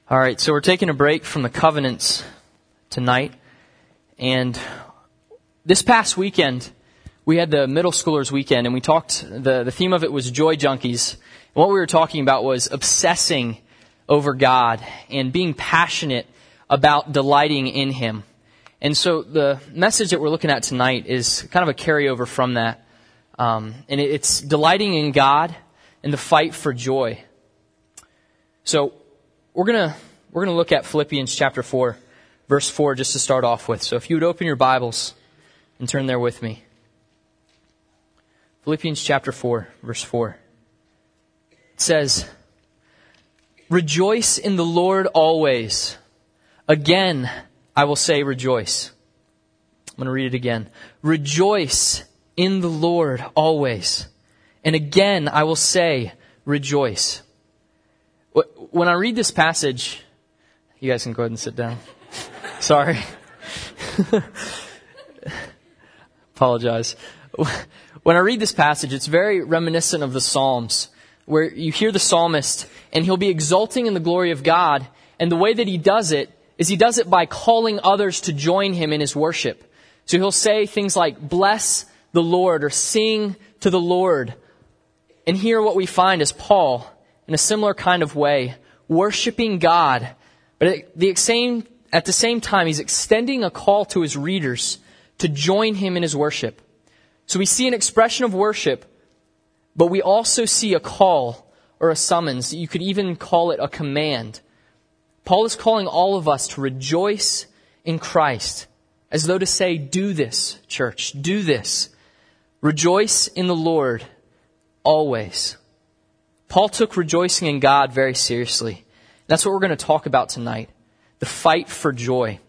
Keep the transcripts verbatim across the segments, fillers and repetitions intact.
All right, so we're taking a break from the covenants tonight. And this past weekend, we had the middle schoolers weekend, and we talked, the, the theme of it was Joy Junkies. And what we were talking about was obsessing over God and being passionate about delighting in Him. And so the message that we're looking at tonight is kind of a carryover from that. Um, and it, it's delighting in God and the fight for joy. So we're gonna we're gonna look at Philippians chapter four, verse four, just to start off with. So if you would open your Bibles and turn there with me. Philippians chapter four, verse four. It says, "Rejoice in the Lord always. Again, I will say rejoice." I'm going to read it again. "Rejoice in the Lord always. And again, I will say rejoice." When I read this passage, you guys can go ahead and sit down. Sorry. Apologize. When I read this passage, it's very reminiscent of the Psalms, where you hear the psalmist and he'll be exulting in the glory of God. And the way that he does it is he does it by calling others to join him in his worship. So he'll say things like, "Bless the Lord," or "Sing to the Lord." And here what we find is Paul, in a similar kind of way, worshiping God. But at the same, at the same time, he's extending a call to his readers to join him in his worship. So we see an expression of worship, but we also see a call or a summons. You could even call it a command. Paul is calling all of us to rejoice in Christ, as though to say, do this, church, do this. Rejoice in the Lord always. Paul took rejoicing in God very seriously. That's what we're going to talk about tonight, the fight for joy.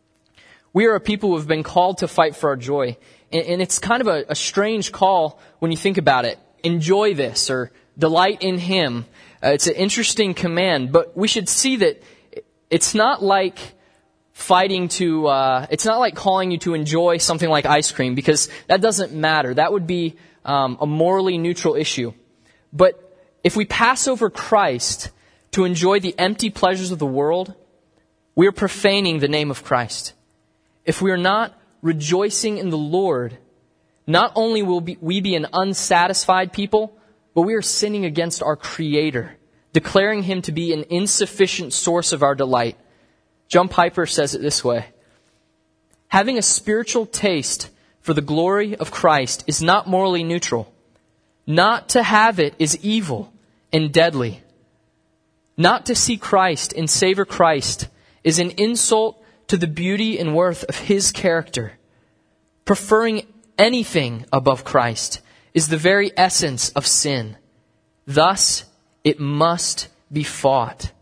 We are a people who have been called to fight for our joy, and it's kind of a, a strange call when you think about it. Enjoy this, or delight in Him. Uh, it's an interesting command, but we should see that it's not like fighting to, uh, it's not like calling you to enjoy something like ice cream, because that doesn't matter. That would be um, a morally neutral issue. But if we pass over Christ to enjoy the empty pleasures of the world, we are profaning the name of Christ. If we are not rejoicing in the Lord, not only will we be an unsatisfied people, but we are sinning against our Creator, declaring Him to be an insufficient source of our delight. John Piper says it this way: "Having a spiritual taste for the glory of Christ is not morally neutral. Not to have it is evil and deadly. Not to see Christ and savor Christ is an insult to the beauty and worth of His character. Preferring anything above Christ is the very essence of sin. Thus, it must be fought."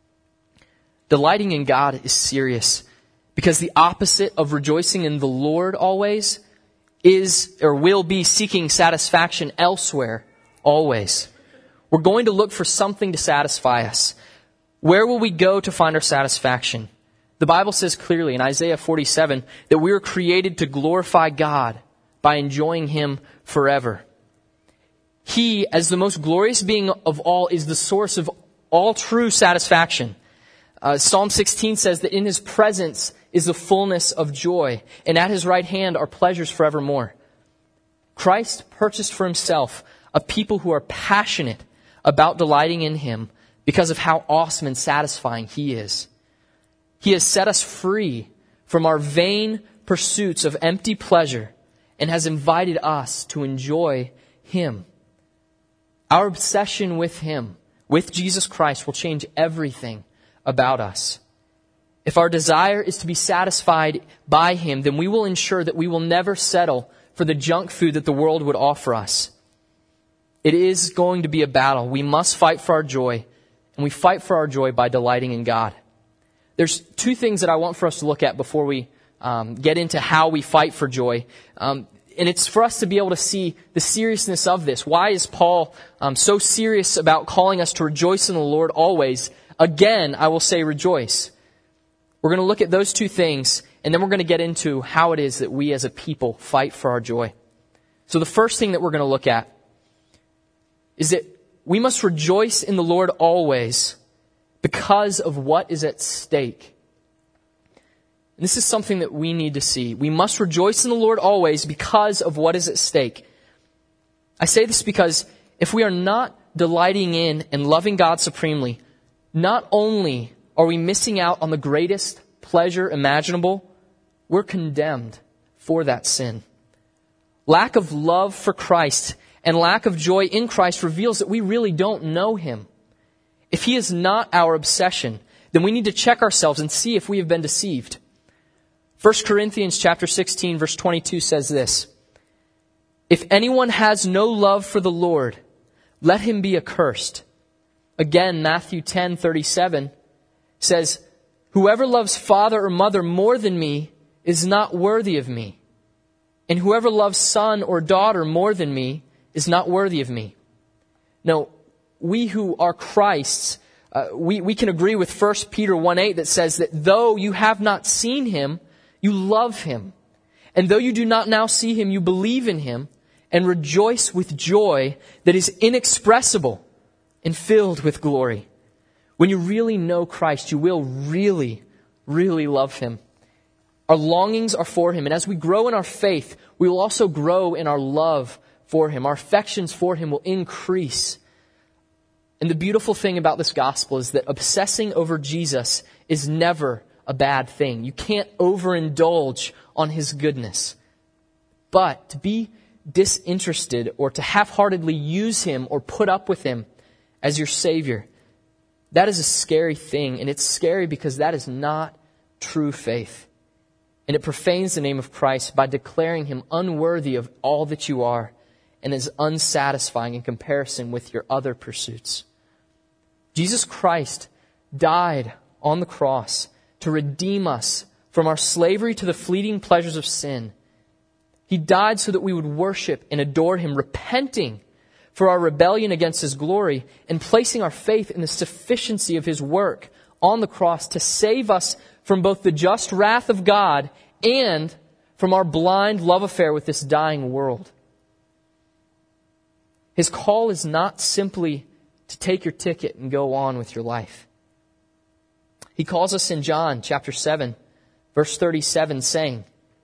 Delighting in God is serious, because the opposite of rejoicing in the Lord always is or will be seeking satisfaction elsewhere always. We're going to look for something to satisfy us. Where will we go to find our satisfaction? The Bible says clearly in Isaiah forty-seven that we were created to glorify God by enjoying Him forever. He, as the most glorious being of all, is the source of all true satisfaction. Uh, Psalm sixteen says that in His presence is the fullness of joy, and at His right hand are pleasures forevermore. Christ purchased for Himself a people who are passionate about delighting in Him because of how awesome and satisfying He is. He has set us free from our vain pursuits of empty pleasure and has invited us to enjoy Him. Our obsession with Him, with Jesus Christ, will change everything about us. If our desire is to be satisfied by Him, then we will ensure that we will never settle for the junk food that the world would offer us. It is going to be a battle. We must fight for our joy, and we fight for our joy by delighting in God. There's two things that I want for us to look at before we um, get into how we fight for joy. Um, and it's for us to be able to see the seriousness of this. Why is Paul um, so serious about calling us to rejoice in the Lord always? Again, I will say rejoice. We're going to look at those two things, and then we're going to get into how it is that we as a people fight for our joy. So the first thing that we're going to look at is that we must rejoice in the Lord always because of what is at stake. And this is something that we need to see. We must rejoice in the Lord always because of what is at stake. I say this because if we are not delighting in and loving God supremely, not only are we missing out on the greatest pleasure imaginable, we're condemned for that sin. Lack of love for Christ and lack of joy in Christ reveals that we really don't know Him. If He is not our obsession, then we need to check ourselves and see if we have been deceived. First Corinthians chapter sixteen, verse twenty-two says this, "If anyone has no love for the Lord, let him be accursed." Again, Matthew ten thirty-seven says, "Whoever loves father or mother more than me is not worthy of me. And whoever loves son or daughter more than me is not worthy of me." Now, we who are Christ's, uh, we, we can agree with First Peter one eight that says that though you have not seen Him, you love Him. And though you do not now see Him, you believe in Him and rejoice with joy that is inexpressible and filled with glory. When you really know Christ, you will really, really love Him. Our longings are for Him. And as we grow in our faith, we will also grow in our love for Him. Our affections for Him will increase. And the beautiful thing about this gospel is that obsessing over Jesus is never a bad thing. You can't overindulge on His goodness. But to be disinterested or to half-heartedly use Him or put up with Him as your Savior, that is a scary thing. And it's scary because that is not true faith. And it profanes the name of Christ by declaring Him unworthy of all that you are and is unsatisfying in comparison with your other pursuits. Jesus Christ died on the cross to redeem us from our slavery to the fleeting pleasures of sin. He died so that we would worship and adore Him, repenting for our rebellion against His glory and placing our faith in the sufficiency of His work on the cross to save us from both the just wrath of God and from our blind love affair with this dying world. His call is not simply to take your ticket and go on with your life. He calls us in John chapter seven, verse thirty-seven, saying,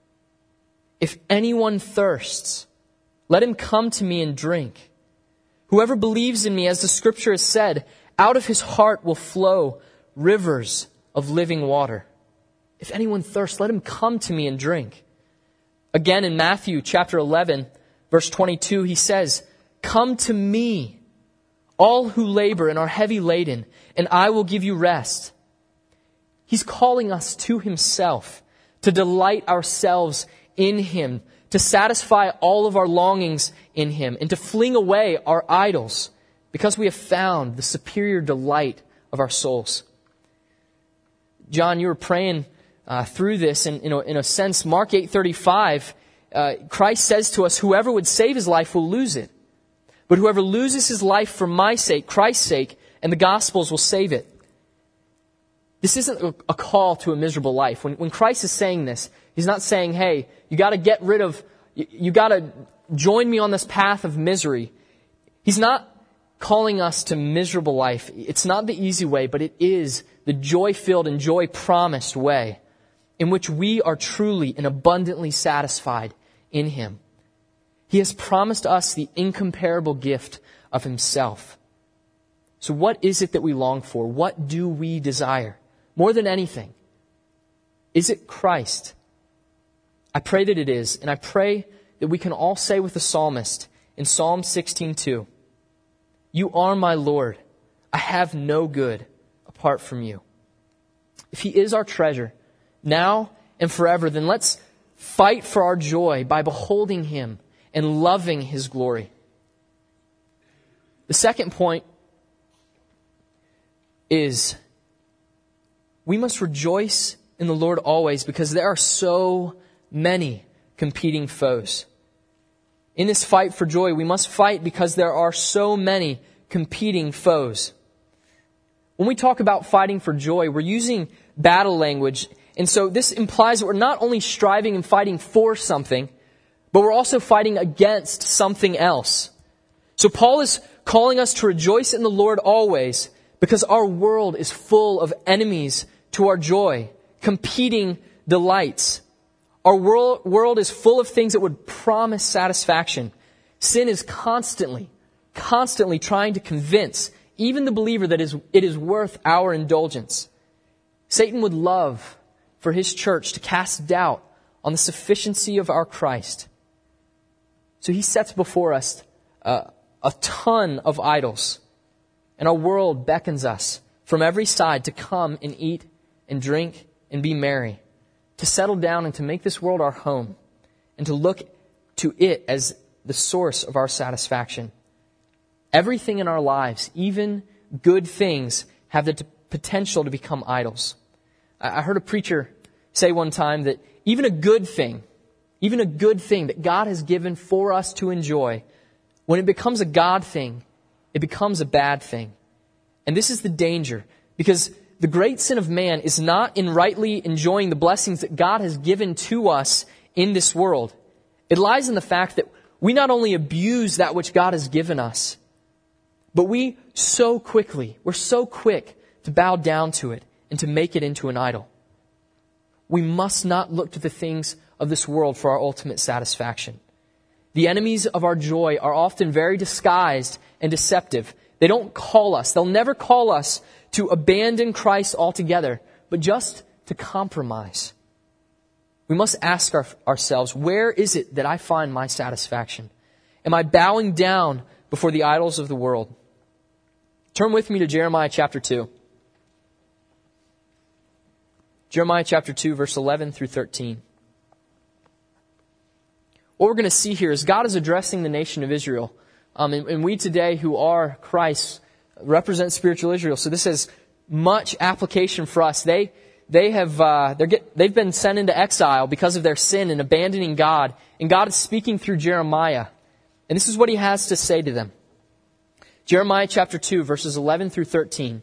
"If anyone thirsts, let him come to me and drink. Whoever believes in me, as the scripture has said, out of his heart will flow rivers of living water." If anyone thirsts, let him come to me and drink. Again in Matthew chapter eleven, verse twenty-two, He says, "Come to me, all who labor and are heavy laden, and I will give you rest." He's calling us to Himself, to delight ourselves in Him, to satisfy all of our longings in Him, and to fling away our idols because we have found the superior delight of our souls. John, you were praying uh, through this, and in a, in a sense, Mark eight thirty-five, uh, Christ says to us, "Whoever would save his life will lose it. But whoever loses his life for my sake, Christ's sake, and the gospel's will save it." This isn't a call to a miserable life. When, when Christ is saying this, He's not saying, hey, you got to get rid of, you, you got to join me on this path of misery. He's not calling us to miserable life. It's not the easy way, but it is the joy-filled and joy-promised way in which we are truly and abundantly satisfied in Him. He has promised us the incomparable gift of Himself. So what is it that we long for? What do we desire? More than anything, is it Christ? I pray that it is, and I pray that we can all say with the psalmist in Psalm sixteen two, "You are my Lord. I have no good apart from you." If He is our treasure, now and forever, then let's fight for our joy by beholding Him and loving His glory. The second point is we must rejoice in the Lord always because there are so many competing foes. In this fight for joy, we must fight because there are so many competing foes. When we talk about fighting for joy, we're using battle language. And so this implies that we're not only striving and fighting for something, but we're also fighting against something else. So Paul is calling us to rejoice in the Lord always because our world is full of enemies to our joy, competing delights. Our world, world is full of things that would promise satisfaction. Sin is constantly, constantly trying to convince even the believer that is, it is worth our indulgence. Satan would love for his church to cast doubt on the sufficiency of our Christ. So he sets before us uh, a ton of idols. And our world beckons us from every side to come and eat and drink and be merry, to settle down and to make this world our home, and to look to it as the source of our satisfaction. Everything in our lives, even good things, have the t- potential to become idols. I-, I heard a preacher say one time that even a good thing, even a good thing that God has given for us to enjoy, when it becomes a God thing, it becomes a bad thing. And this is the danger, because the great sin of man is not in rightly enjoying the blessings that God has given to us in this world. It lies in the fact that we not only abuse that which God has given us, but we so quickly, we're so quick to bow down to it and to make it into an idol. We must not look to the things of this world for our ultimate satisfaction. The enemies of our joy are often very disguised and deceptive. They don't call us. They'll never call us to abandon Christ altogether, but just to compromise. We must ask our, ourselves, where is it that I find my satisfaction? Am I bowing down before the idols of the world? Turn with me to Jeremiah chapter two. Jeremiah chapter two, verse eleven through thirteen. What we're going to see here is God is addressing the nation of Israel. Um, and, and we today who are Christ represent spiritual Israel. So this has much application for us. They they have uh, they're get, they've been sent into exile because of their sin and abandoning God. And God is speaking through Jeremiah. And this is what he has to say to them. Jeremiah chapter two, verses eleven through thirteen.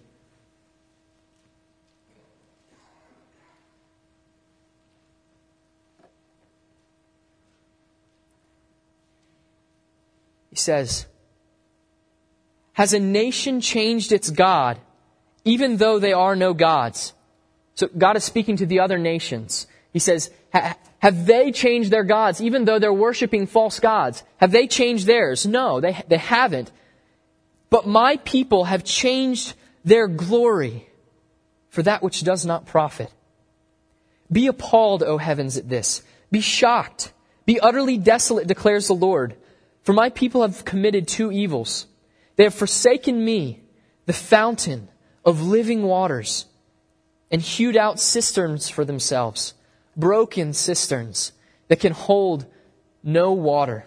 He says, "Has a nation changed its God, even though they are no gods?" So God is speaking to the other nations. He says, have they changed their gods, even though they're worshiping false gods? Have they changed theirs? No, they, they haven't. But my people have changed their glory for that which does not profit. Be appalled, O heavens, at this. Be shocked. Be utterly desolate, declares the Lord. For my people have committed two evils. They have forsaken me, the fountain of living waters, and hewed out cisterns for themselves, broken cisterns that can hold no water.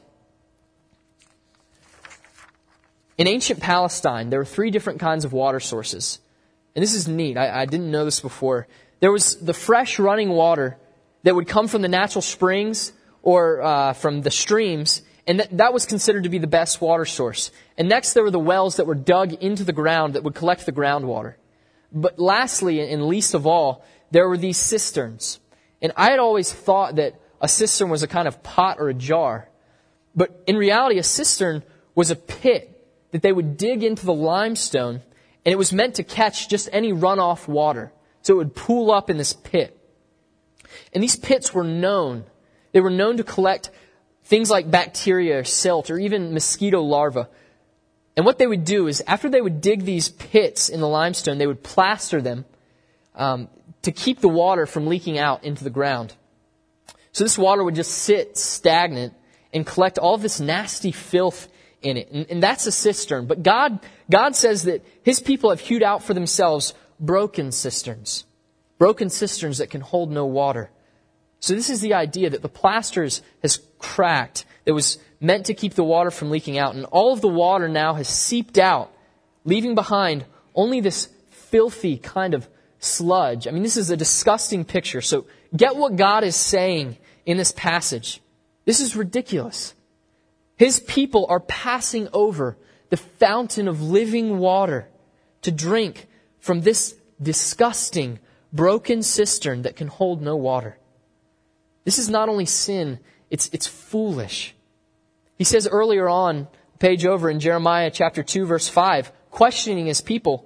In ancient Palestine, there were three different kinds of water sources. And this is neat. I, I didn't know this before. There was the fresh running water that would come from the natural springs or uh, from the streams, and that, that was considered to be the best water source. And next there were the wells that were dug into the ground that would collect the groundwater. But lastly, and least of all, there were these cisterns. And I had always thought that a cistern was a kind of pot or a jar. But in reality, a cistern was a pit that they would dig into the limestone, and it was meant to catch just any runoff water. So it would pool up in this pit. And these pits were known. They were known to collect things like bacteria or silt or even mosquito larvae. And what they would do is after they would dig these pits in the limestone, they would plaster them um, to keep the water from leaking out into the ground. So this water would just sit stagnant and collect all of this nasty filth in it. And, and that's a cistern. But God, God says that His people have hewed out for themselves broken cisterns. Broken cisterns that can hold no water. So this is the idea that the plasters has cracked. That was meant to keep the water from leaking out. And all of the water now has seeped out, leaving behind only this filthy kind of sludge. I mean, this is a disgusting picture. So get what God is saying in this passage. This is ridiculous. His people are passing over the fountain of living water to drink from this disgusting, broken cistern that can hold no water. This is not only sin, it's, it's foolish. He says earlier on, page over in Jeremiah chapter two, verse five, questioning his people,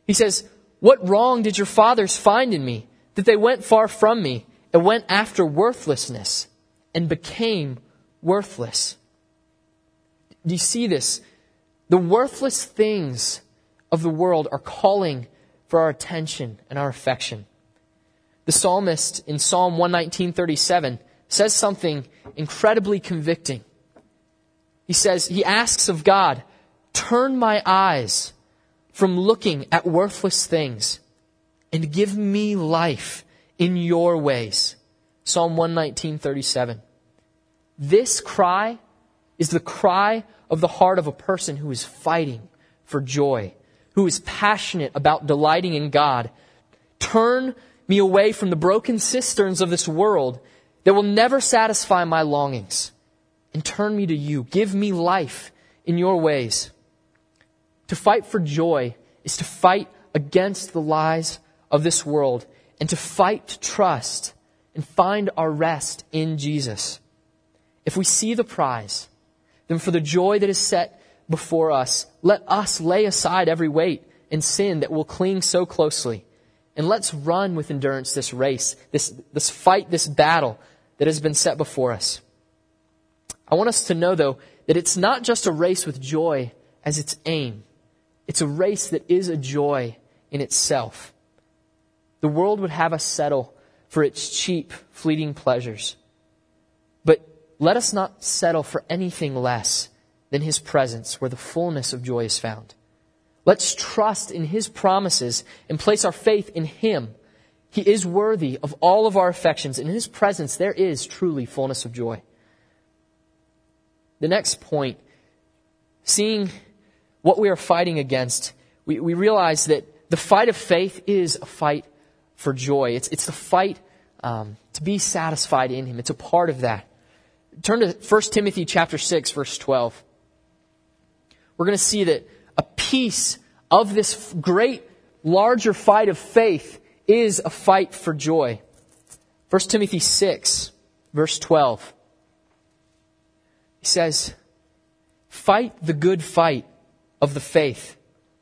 He says, what wrong did your fathers find in me, that they went far from me and went after worthlessness and became worthless? Do you see this? The worthless things of the world are calling for our attention and our affection. The psalmist in Psalm one nineteen thirty-seven says something incredibly convicting. He says, he asks of God, turn my eyes from looking at worthless things and give me life in your ways. Psalm one nineteen thirty-seven. This cry is the cry of the heart of a person who is fighting for joy, who is passionate about delighting in God. Turn me away from the broken cisterns of this world that will never satisfy my longings, and turn me to you. Give me life in your ways. To fight for joy is to fight against the lies of this world and to fight to trust and find our rest in Jesus. If we see the prize, then for the joy that is set before us, let us lay aside every weight and sin that will cling so closely. And let's run with endurance this race, this, this fight, this battle that has been set before us. I want us to know, though, that it's not just a race with joy as its aim. It's a race that is a joy in itself. The world would have us settle for its cheap, fleeting pleasures. But let us not settle for anything less than His presence, where the fullness of joy is found. Let's trust in His promises and place our faith in Him. He is worthy of all of our affections. In His presence, there is truly fullness of joy. The next point, seeing what we are fighting against, we, we realize that the fight of faith is a fight for joy. It's, it's the fight um, to be satisfied in Him. It's a part of that. Turn to First Timothy chapter six, verse twelve. We're going to see that a piece of this great, larger fight of faith is a fight for joy. First Timothy six, verse twelve. He says, fight the good fight of the faith.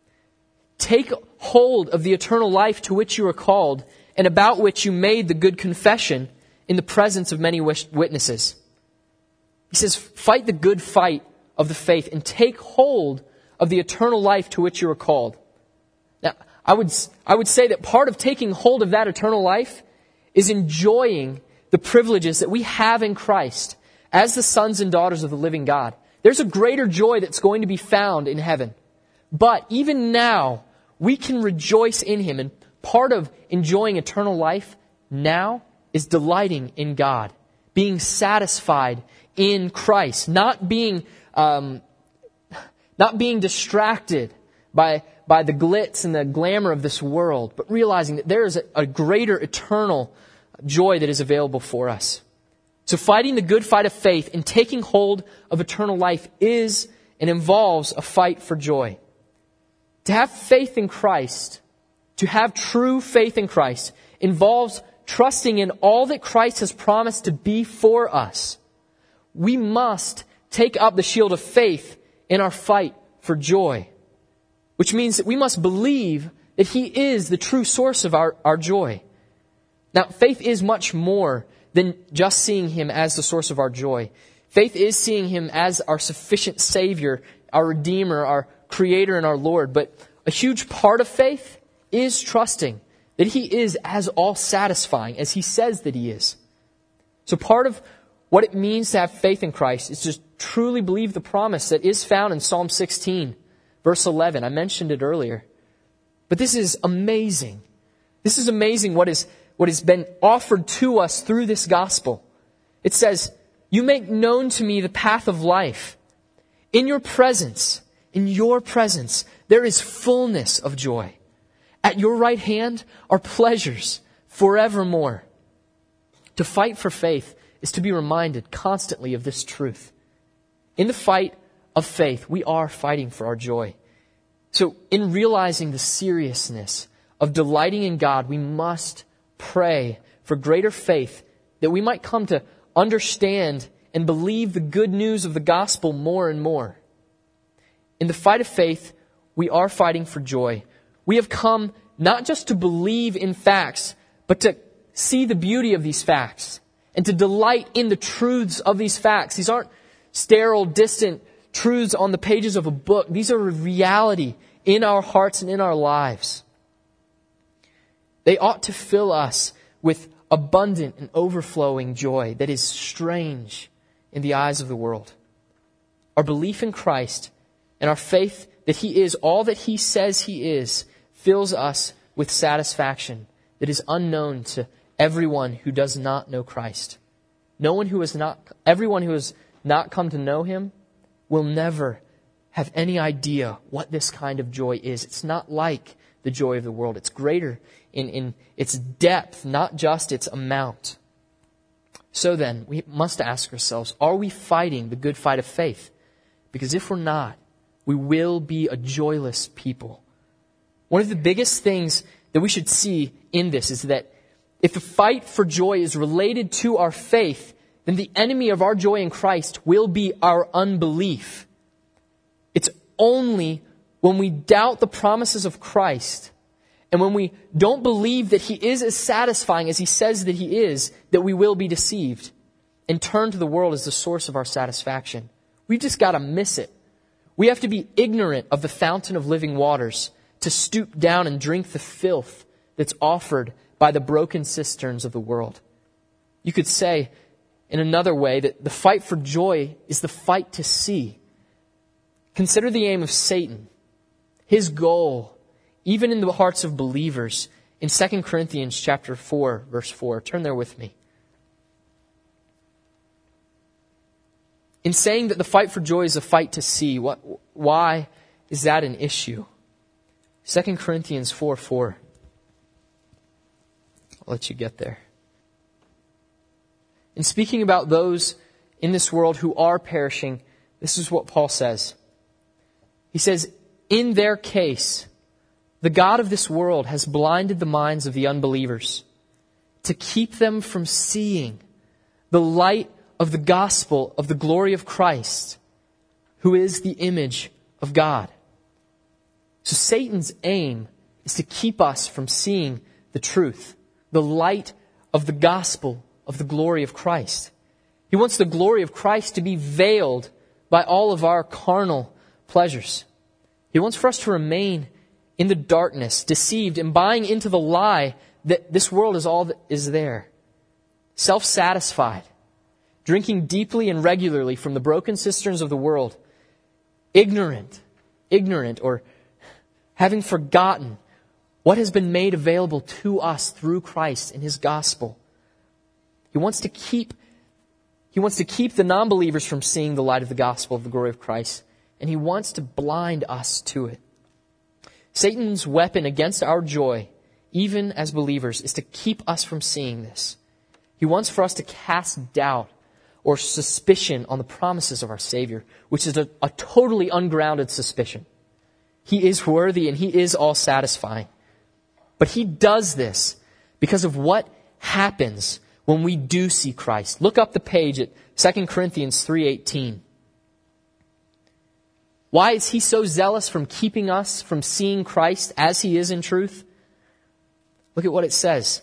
Take hold of the eternal life to which you are called and about which you made the good confession in the presence of many witnesses. He says, fight the good fight of the faith and take hold of the eternal life to which you are called. Now, I would, I would say that part of taking hold of that eternal life is enjoying the privileges that we have in Christ as the sons and daughters of the living God. There's a greater joy that's going to be found in heaven. But even now, we can rejoice in Him. And part of enjoying eternal life now is delighting in God, being satisfied in Christ, not being um, not being distracted by by the glitz and the glamour of this world, but realizing that there is a, a greater eternal joy that is available for us. So fighting the good fight of faith and taking hold of eternal life is and involves a fight for joy. To have faith in Christ, to have true faith in Christ, involves trusting in all that Christ has promised to be for us. We must take up the shield of faith in our fight for joy, which means that we must believe that He is the true source of our, our joy. Now, faith is much more than just seeing Him as the source of our joy. Faith is seeing Him as our sufficient Savior, our Redeemer, our Creator, and our Lord. But a huge part of faith is trusting that He is as all-satisfying as He says that He is. So part of what it means to have faith in Christ is to truly believe the promise that is found in Psalm sixteen, verse eleven. I mentioned it earlier. But this is amazing. This is amazing what is what has been offered to us through this gospel. It says, you make known to me the path of life. In your presence, in your presence, there is fullness of joy. At your right hand are pleasures forevermore. To fight for faith is to be reminded constantly of this truth. In the fight of faith, we are fighting for our joy. So in realizing the seriousness of delighting in God, we must pray for greater faith that we might come to understand and believe the good news of the gospel more and more. In the fight of faith, we are fighting for joy. we have come not just to believe in facts, but to see the beauty of these facts and to delight in the truths of these facts. These aren't sterile, distant truths on the pages of a book. These are a reality in our hearts and in our lives. They ought to fill us with abundant and overflowing joy that is strange in the eyes of the world. Our belief in Christ and our faith that He is all that He says He is fills us with satisfaction that is unknown to everyone who does not know Christ. No one who has not, everyone who has not come to know Him will never have any idea what this kind of joy is. It's not like the joy of the world. It's greater in, in its depth, not just its amount. So then, we must ask ourselves, are we fighting the good fight of faith? Because if we're not, we will be a joyless people. One of the biggest things that we should see in this is that if the fight for joy is related to our faith, then the enemy of our joy in Christ will be our unbelief. It's only when we doubt the promises of Christ and when we don't believe that He is as satisfying as He says that He is, that we will be deceived and turn to the world as the source of our satisfaction. We've just got to miss it. We have to be ignorant of the fountain of living waters to stoop down and drink the filth that's offered by the broken cisterns of the world. You could say in another way that the fight for joy is the fight to see. Consider the aim of Satan. His goal, even in the hearts of believers, in Second Corinthians chapter four, verse four. Turn there with me. In saying that the fight for joy is a fight to see, what, why is that an issue? Second Corinthians four four. I'll let you get there. In speaking about those in this world who are perishing, this is what Paul says. He says, in their case, the God of this world has blinded the minds of the unbelievers to keep them from seeing the light of the gospel of the glory of Christ, who is the image of God. So Satan's aim is to keep us from seeing the truth, the light of the gospel of the glory of Christ. He wants the glory of Christ to be veiled by all of our carnal pleasures. He wants for us to remain in the darkness, deceived and buying into the lie that this world is all that is there. Self-satisfied, drinking deeply and regularly from the broken cisterns of the world, ignorant, ignorant or having forgotten what has been made available to us through Christ in His gospel. He wants to keep, he wants to keep the non-believers from seeing the light of the gospel of the glory of Christ, and he wants to blind us to it. Satan's weapon against our joy, even as believers, is to keep us from seeing this. He wants for us to cast doubt or suspicion on the promises of our Savior, which is a, a totally ungrounded suspicion. He is worthy and He is all-satisfying. But he does this because of what happens when we do see Christ. Look up the page at Second Corinthians three eighteen. Why is he so zealous from keeping us from seeing Christ as He is in truth? Look at what it says.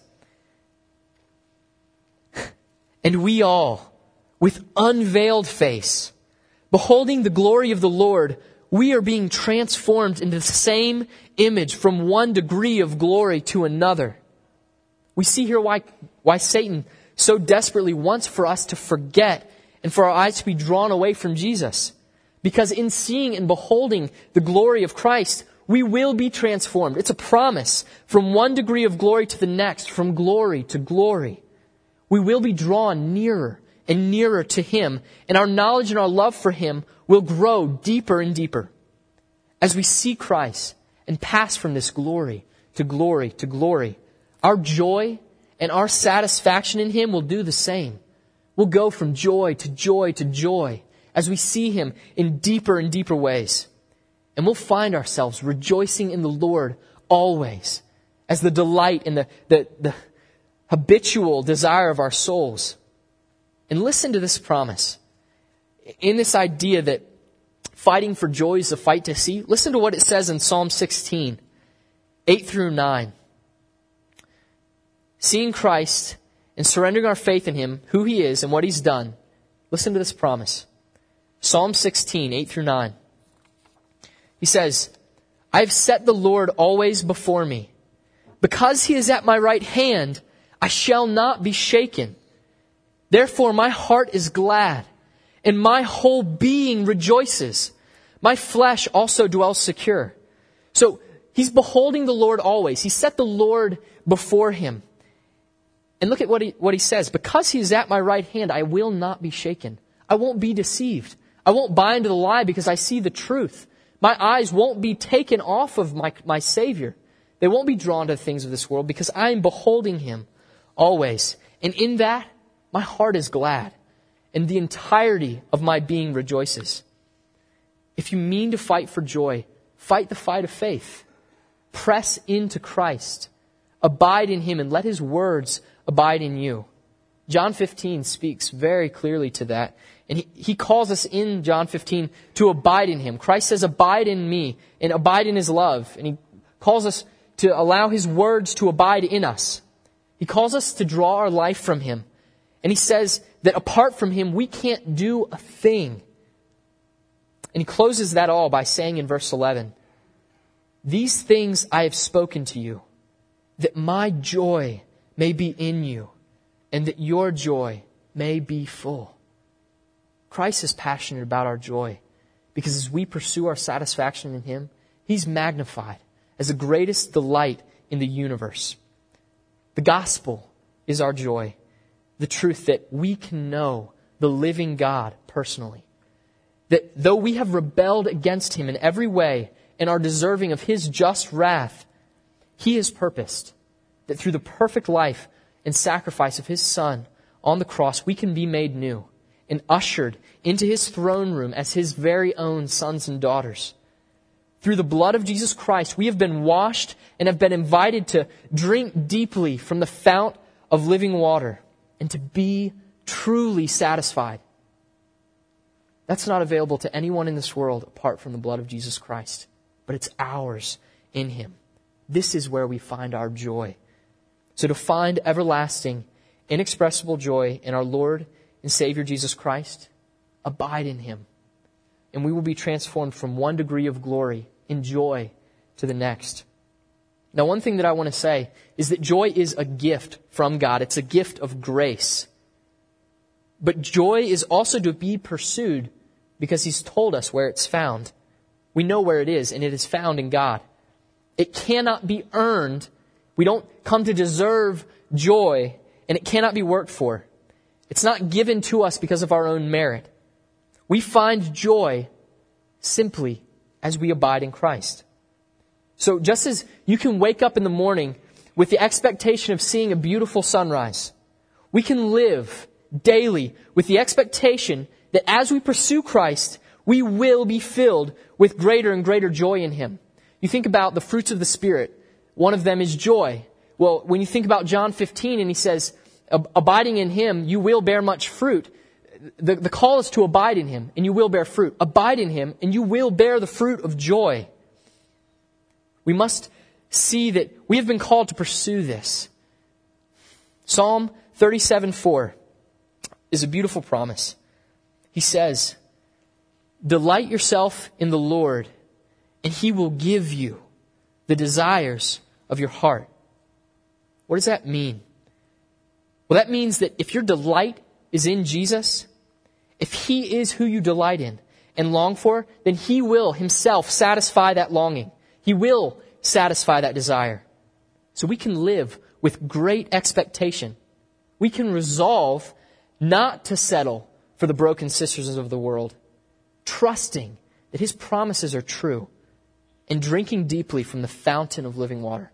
And we all, with unveiled face, beholding the glory of the Lord, we are being transformed into the same image from one degree of glory to another. We see here why, why Satan so desperately wants for us to forget and for our eyes to be drawn away from Jesus. Because in seeing and beholding the glory of Christ, we will be transformed. It's a promise from one degree of glory to the next, from glory to glory. We will be drawn nearer and nearer to Him, and our knowledge and our love for Him will grow deeper and deeper as we see Christ and pass from this glory to glory to glory. Our joy and our satisfaction in Him will do the same. We'll go from joy to joy to joy as we see Him in deeper and deeper ways. And we'll find ourselves rejoicing in the Lord always as the delight and the, the, the habitual desire of our souls. And listen to this promise. In this idea that fighting for joy is a fight to see, listen to what it says in Psalm sixteen. eight through nine. Seeing Christ and surrendering our faith in Him, who He is and what He's done. Listen to this promise. Psalm sixteen, eight through nine. He says, I have set the Lord always before me. Because He is at my right hand, I shall not be shaken. Therefore my heart is glad, and my whole being rejoices. My flesh also dwells secure. So he's beholding the Lord always. He set the Lord before him. And look at what he, what he says. Because He is at my right hand, I will not be shaken. I won't be deceived. I won't buy into the lie because I see the truth. My eyes won't be taken off of my, my Savior. They won't be drawn to the things of this world because I am beholding Him always. And in that, my heart is glad, and the entirety of my being rejoices. If you mean to fight for joy, fight the fight of faith. Press into Christ. Abide in Him and let His words abide in you. John fifteen speaks very clearly to that. And he, he calls us in John fifteen to abide in Him. Christ says, abide in me and abide in His love. And He calls us to allow His words to abide in us. He calls us to draw our life from Him. And He says that apart from Him, we can't do a thing. And He closes that all by saying in verse eleven, these things I have spoken to you, that my joy may be in you, and that your joy may be full. Christ is passionate about our joy, because as we pursue our satisfaction in Him, He's magnified as the greatest delight in the universe. The gospel is our joy, the truth that we can know the living God personally. That though we have rebelled against Him in every way and are deserving of His just wrath, He has purposed that through the perfect life and sacrifice of His Son on the cross, we can be made new and ushered into His throne room as His very own sons and daughters. Through the blood of Jesus Christ, we have been washed and have been invited to drink deeply from the fount of living water and to be truly satisfied. That's not available to anyone in this world apart from the blood of Jesus Christ, but it's ours in Him. This is where we find our joy. So to find everlasting, inexpressible joy in our Lord and Savior Jesus Christ, abide in Him. And we will be transformed from one degree of glory in joy to the next. Now, one thing that I want to say is that joy is a gift from God. It's a gift of grace. But joy is also to be pursued because He's told us where it's found. We know where it is, and it is found in God. It cannot be earned. We don't come to deserve joy, and it cannot be worked for. It's not given to us because of our own merit. We find joy simply as we abide in Christ. So just as you can wake up in the morning with the expectation of seeing a beautiful sunrise, we can live daily with the expectation that as we pursue Christ, we will be filled with greater and greater joy in Him. You think about the fruits of the Spirit. One of them is joy. Well, when you think about John fifteen and He says, abiding in Him, you will bear much fruit. The, the call is to abide in Him, and you will bear fruit. Abide in Him, and you will bear the fruit of joy. We must see that we have been called to pursue this. Psalm thirty-seven four is a beautiful promise. He says, delight yourself in the Lord, and He will give you the desires of your heart. What does that mean? Well, that means that if your delight is in Jesus, if He is who you delight in and long for, then He will Himself satisfy that longing. He will satisfy that desire. So we can live with great expectation. We can resolve not to settle for the broken sisters of the world, trusting that His promises are true and drinking deeply from the fountain of living water.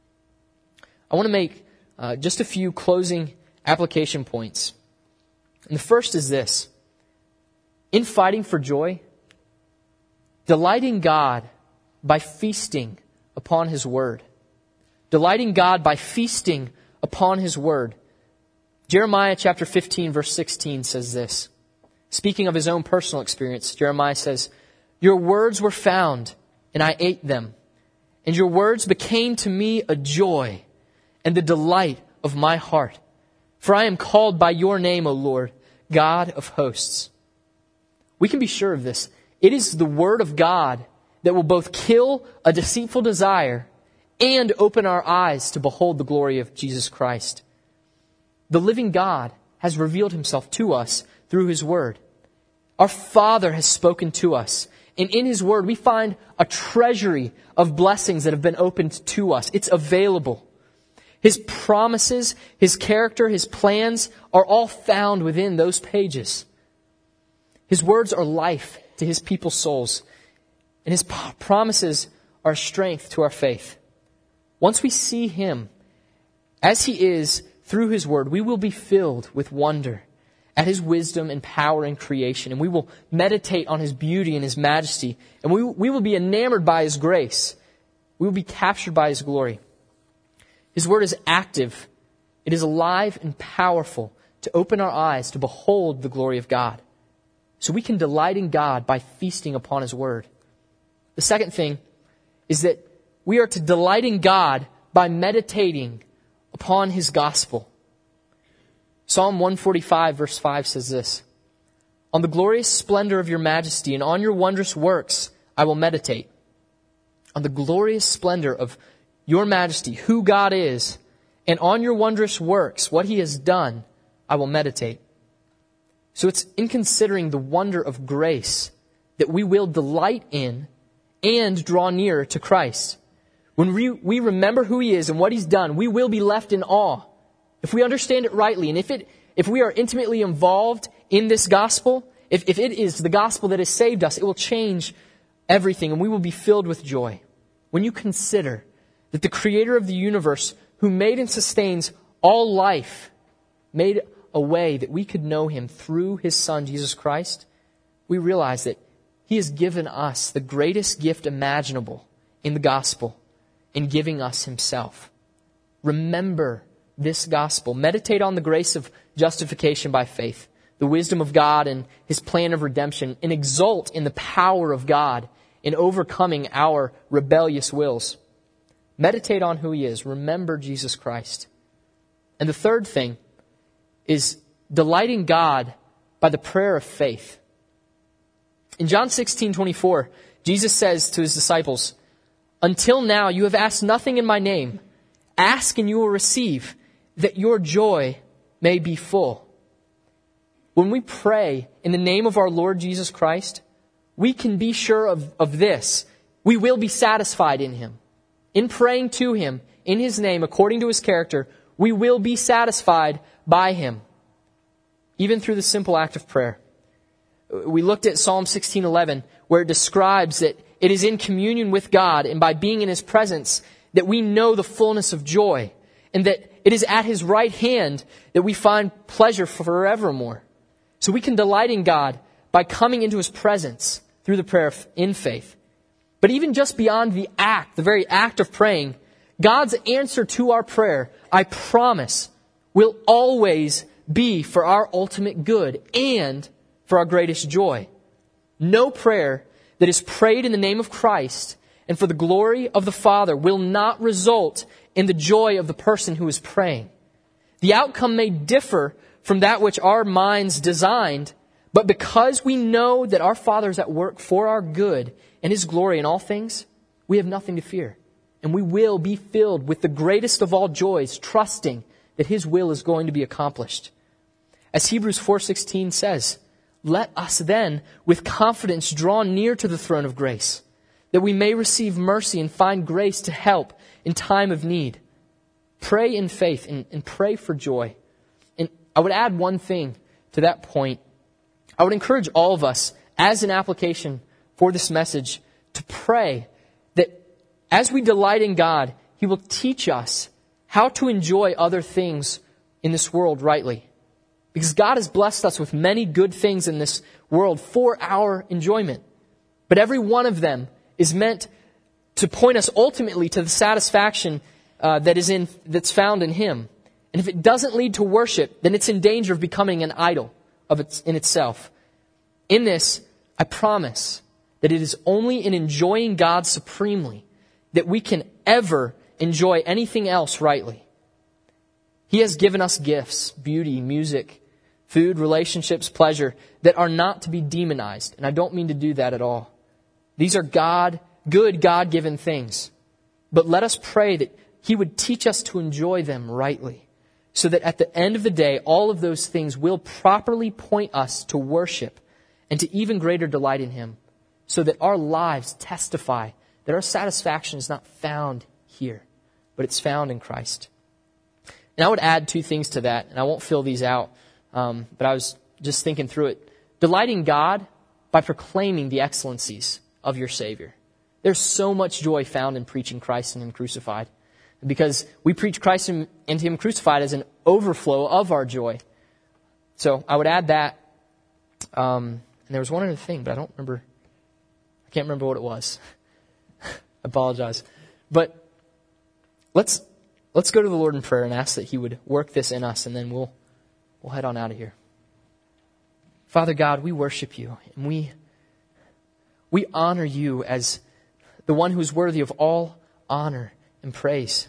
I want to make uh, just a few closing application points. And the first is this. In fighting for joy, delighting God by feasting upon His Word. Delighting God by feasting upon His Word. Jeremiah chapter fifteen verse sixteen says this. Speaking of his own personal experience, Jeremiah says, your words were found, and I ate them, and your words became to me a joy and the delight of my heart. For I am called by your name, O Lord, God of hosts. We can be sure of this. It is the word of God that will both kill a deceitful desire and open our eyes to behold the glory of Jesus Christ. The living God has revealed himself to us through his word. Our Father has spoken to us. And in his word, we find a treasury of blessings that have been opened to us. It's available. His promises, his character, his plans are all found within those pages. His words are life to his people's souls. And his promises are strength to our faith. Once we see him as he is through his word, we will be filled with wonder at his wisdom and power in creation. And we will meditate on his beauty and his majesty. And we, we will be enamored by his grace. We will be captured by his glory. His word is active. It is alive and powerful to open our eyes to behold the glory of God. So we can delight in God by feasting upon his word. The second thing is that we are to delight in God by meditating upon his gospel. Psalm one forty-five verse five says this, "On the glorious splendor of your majesty and on your wondrous works I will meditate." On the glorious splendor of your majesty, who God is, and on your wondrous works, what he has done, I will meditate. So it's in considering the wonder of grace that we will delight in and draw nearer to Christ. When we, we remember who he is and what he's done, we will be left in awe. If we understand it rightly, and if it if we are intimately involved in this gospel, if, if it is the gospel that has saved us, it will change everything and we will be filled with joy. When you consider that the creator of the universe, who made and sustains all life, made a way that we could know him through his Son, Jesus Christ, we realize that he has given us the greatest gift imaginable in the gospel in giving us himself. Remember this gospel. Meditate on the grace of justification by faith, the wisdom of God and his plan of redemption, and exult in the power of God in overcoming our rebellious wills. Meditate on who he is. Remember Jesus Christ. And the third thing is delighting God by the prayer of faith. In John sixteen twenty-four, Jesus says to his disciples, "Until now you have asked nothing in my name. Ask and you will receive, that your joy may be full." When we pray in the name of our Lord Jesus Christ, we can be sure of, of this. We will be satisfied in him. In praying to him, in his name, according to his character, we will be satisfied by him, even through the simple act of prayer. We looked at Psalm sixteen eleven, where it describes that it is in communion with God and by being in his presence that we know the fullness of joy, and that it is at his right hand that we find pleasure forevermore. So we can delight in God by coming into his presence through the prayer in faith. But even just beyond the act, the very act of praying, God's answer to our prayer, I promise, will always be for our ultimate good and for our greatest joy. No prayer that is prayed in the name of Christ and for the glory of the Father will not result in the joy of the person who is praying. The outcome may differ from that which our minds designed, but because we know that our Father is at work for our good and his glory in all things, we have nothing to fear. And we will be filled with the greatest of all joys, trusting that his will is going to be accomplished. As Hebrews four sixteen says, "Let us then with confidence draw near to the throne of grace, that we may receive mercy and find grace to help in time of need." Pray in faith and, and pray for joy. And I would add one thing to that point. I would encourage all of us, as an application for this message, to pray that as we delight in God, he will teach us how to enjoy other things in this world rightly. Because God has blessed us with many good things in this world for our enjoyment. But every one of them is meant to point us ultimately to the satisfaction uh, that is in that's found in him. And if it doesn't lead to worship, then it's in danger of becoming an idol of its, in itself. In this, I promise that it is only in enjoying God supremely that we can ever enjoy anything else rightly. He has given us gifts, beauty, music, food, relationships, pleasure, that are not to be demonized. And I don't mean to do that at all. These are God, good God-given things. But let us pray that He would teach us to enjoy them rightly, so that at the end of the day, all of those things will properly point us to worship and to even greater delight in Him, so that our lives testify that our satisfaction is not found here, but it's found in Christ. And I would add two things to that, and I won't fill these out, um, but I was just thinking through it. Delighting God by proclaiming the excellencies of your Savior. There's so much joy found in preaching Christ and Him crucified, because we preach Christ and Him crucified as an overflow of our joy. So I would add that. Um, and there was one other thing, but I don't remember. I can't remember what it was. I apologize. But let's let's go to the Lord in prayer and ask that He would work this in us, and then we'll we'll head on out of here. Father God, we worship You, and we we honor You as the one who is worthy of all honor and praise.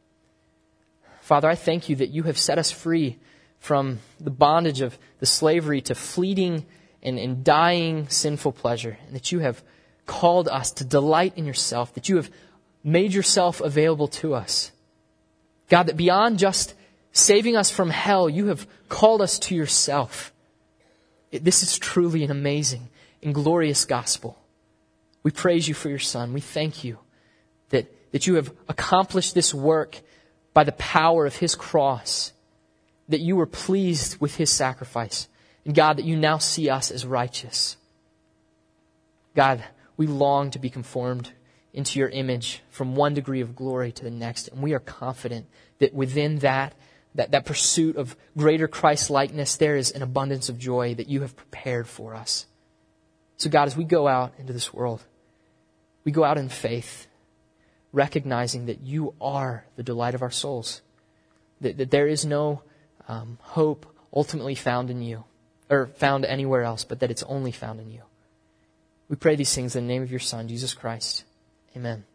Father, I thank You that You have set us free from the bondage of the slavery to fleeting and, and dying sinful pleasure, and that You have called us to delight in Yourself, that You have made Yourself available to us. God, that beyond just saving us from hell, You have called us to Yourself. It, this is truly an amazing and glorious gospel. We praise You for Your Son. We thank You that, that You have accomplished this work by the power of His cross, that You were pleased with His sacrifice, and God, that You now see us as righteous. God, we long to be conformed into Your image from one degree of glory to the next, and we are confident that within that, that, that pursuit of greater Christ-likeness, there is an abundance of joy that You have prepared for us. So God, as we go out into this world, we go out in faith, recognizing that You are the delight of our souls, that, that there is no um, hope ultimately found in You, or found anywhere else, but that it's only found in You. We pray these things in the name of Your Son, Jesus Christ. Amen.